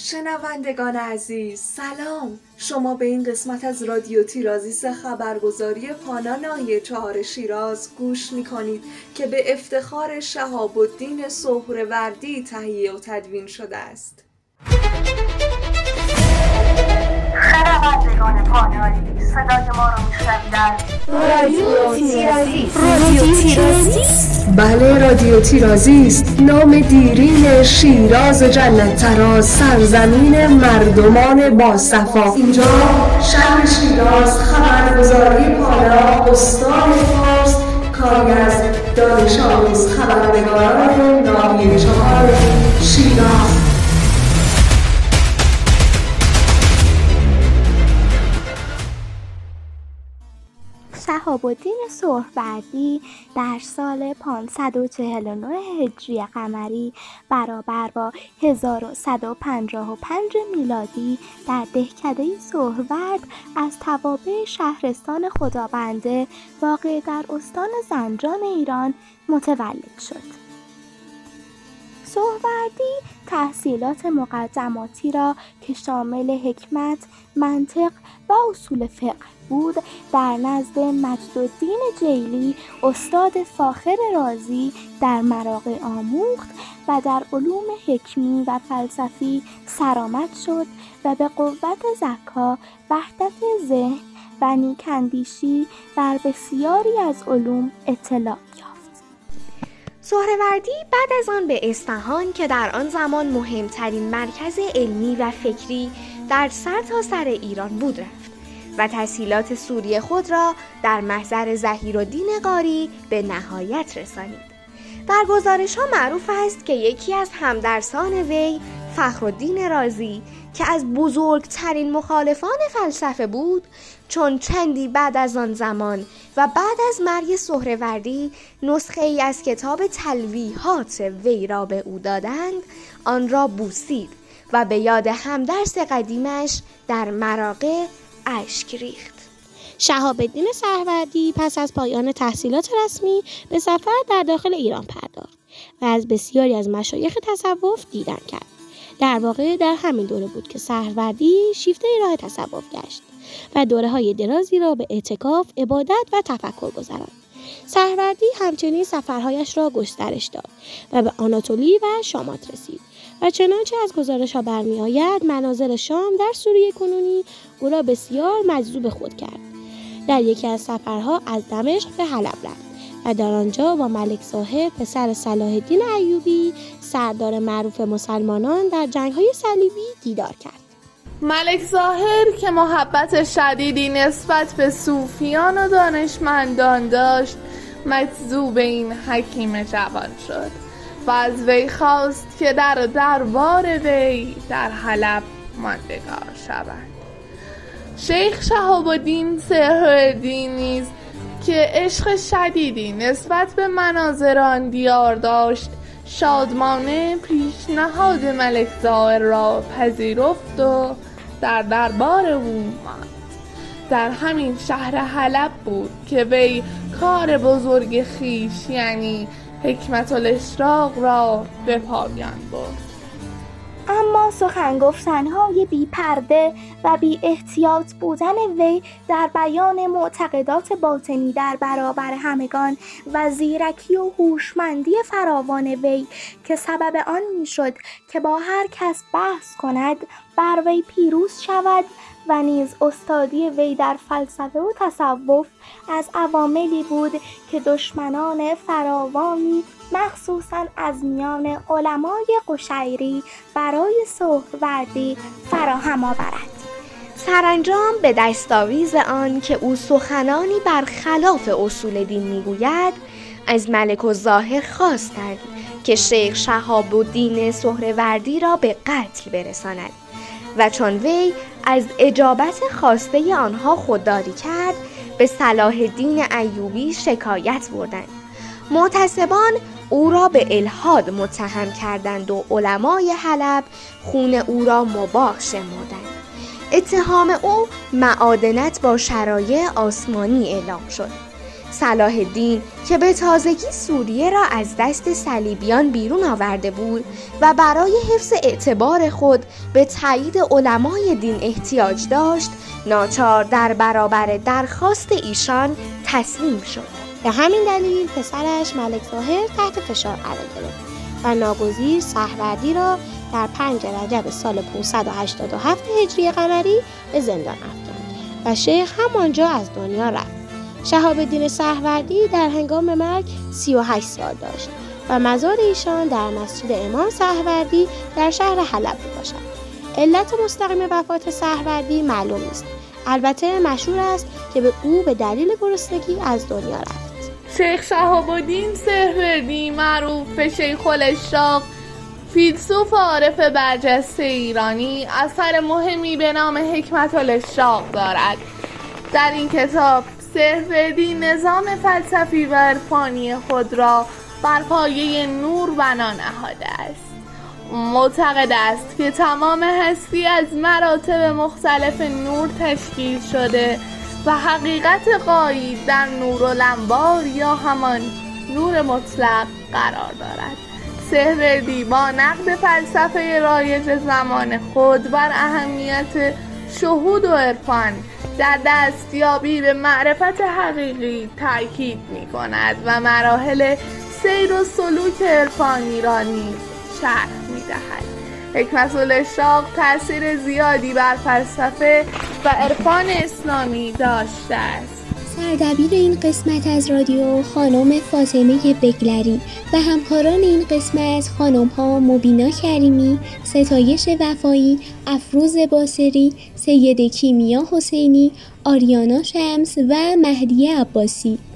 شنوندگان عزیز سلام، شما به این قسمت از رادیو تیرازیست خبرگزاری پانا ناحیه 4 شیراز گوش می‌کنید که به افتخار شهاب الدین سهروردی تهیه و تدوین شده است. شنوندگان پانایی، صدای ما رو میشنوید رادیو تیرازیست. رادیو تیرازیست؟ بله، رادیو تیرازیست، نام دیرین شیراز جنت تراز، سرزمین مردمان باصفا. اینجا شهر شیراز، خبرگزاری پانا، استان فارس، کاری از دانش آموز خبرنگاران ناحیه 4 شیراز. شهاب الدین سهروردی در سال 549 هجری قمری برابر با 1155 میلادی در دهکده سهرورد از توابع شهرستان خدابنده واقع در استان زنجان ایران متولد شد. سهروردی تحصیلات مقدماتی را که شامل حکمت، منطق و اصول فقه بود در نزد مجدالدین جیلی استاد فاخر رازی در مراغه آموخت و در علوم حکمی و فلسفی سرآمد شد و به قوت ذکا، وحدت ذهن و نیک‌اندیشی در بسیاری از علوم اطلاع یافت. سهروردی بعد از آن به اصفهان که در آن زمان مهمترین مرکز علمی و فکری در سرتاسر ایران بود رفت و تحصیلات سوری خود را در محضر ظهیرالدین قاری به نهایت رسانید. در گزارش‌ها معروف است که یکی از همدرسان وی، فخرالدین رازی، که از بزرگترین مخالفان فلسفه بود، چون چندی بعد از آن زمان و بعد از مرگ سهروردی نسخه ای از کتاب تلویحات وی را به او دادند، آن را بوسید و به یاد همدرس قدیمش در مراغه اشک ریخت. شهاب الدین سهروردی پس از پایان تحصیلات رسمی به سفر در داخل ایران پرداخت و از بسیاری از مشایخ تصوف دیدن کرد. در واقع در همین دوره بود که سهروردی شیفته راه تصوف گشت و دوره‌های درازی را به اعتکاف، عبادت و تفکر گذراند. سهروردی همچنین سفرهایش را گسترش داد و به آناتولی و شامات رسید و چنانچه از گزارش‌ها برمی‌آید مناظر شام در سوریه کنونی او را بسیار مجذوب خود کرد. در یکی از سفرها از دمشق به حلب رفت و در آنجا با ملک ظاهر پسر صلاح الدین ایوبی سردار معروف مسلمانان در جنگ‌های صلیبی دیدار کرد. ملک ظاهر که محبت شدیدی نسبت به صوفیان و دانشمندان داشت، مجذوب این حکیم جوان شد و از وی خواست که در دربار وی در حلب ماندگار شود. شیخ شهاب الدین سهروردی نیز که عشق شدیدی نسبت به مناظر آن دیار داشت، شادمانه پیشنهاد ملک ظاهر را پذیرفت و در دربار او ماند. در همین شهر حلب بود که وی کار بزرگ خویش یعنی حکمت الاشراق را به پایان برد. اما سخن گفتن‌های بی پرده و بی احتیاط بودن وی در بیان معتقدات باطنی در برابر همگان و زیرکی و هوشمندی فراوان وی که سبب آن می‌شد که با هر کس بحث کند بر وی پیروز شود و نیز استادی وی در فلسفه و تصوف از عواملی بود که دشمنان فراوانی مخصوصاً از میان علمای قشیری برای سهروردی فراهم آورد. سرانجام به دستاویز آن که او سخنانی برخلاف اصول دین میگوید، از ملک الظاهر خواستند که شیخ شهاب الدین سهروردی را به قتل برساند و چون وی از اجابت خواسته آنها خودداری کرد، به صلاح الدین ایوبی شکایت بردند. محتسبان او را به الحاد متهم کردند و علمای حلب خون او را مباح شمردند. اتهام او معادنت با شرایع آسمانی اعلام شد. صلاح الدین که به تازگی سوریه را از دست صلیبیان بیرون آورده بود و برای حفظ اعتبار خود به تایید علمای دین احتیاج داشت، ناچار در برابر درخواست ایشان تسلیم شد. به همین دلیل پسرش ملک ظاهر تحت فشار قرار گرفت و ناگزیر سهروردی را در 5 رجب سال 587 هجری قمری به زندان افکند و شیخ همانجا از دنیا رفت. شهاب الدین سهروردی در هنگام مرگ 38 سال داشت و مزار ایشان در مسجد امام سهروردی در شهر حلب میباشد. علت مستقیم وفات سهروردی معلوم نیست. البته مشهور است که به او به دلیل گرسنگی از دنیا رفت. شیخ شهاب الدین سهروردی معروف به شیخ الاشراق، فیلسوف عارف برجسته ایرانی، اثر مهمی به نام حکمت الاشراق دارد. در این کتاب سهروردی نظام فلسفی و عرفانی خود را بر پایه نور بنا نهاده است. معتقد است که تمام هستی از مراتب مختلف نور تشکیل شده و حقیقت غایب در نورالانوار یا همان نور مطلق قرار دارد. سهروردی با نقد فلسفه رایج زمان خود بر اهمیت شهود و عرفان در دستیابی به معرفت حقیقی تاکید می کند و مراحل سیر و سلوک عرفانی را نیز شرح می دهد. حکمت الاشراق تأثیر زیادی بر فلسفه و عرفان اسلامی داشته است. سردبیر این قسمت از رادیو خانم فاطمه بگلری و همکاران این قسمت خانم‌ها مبینا کریمی، ستایش وفایی، افروز باصری، سید کیمیا حسینی، آریانا شمس و مهدیه عباسی.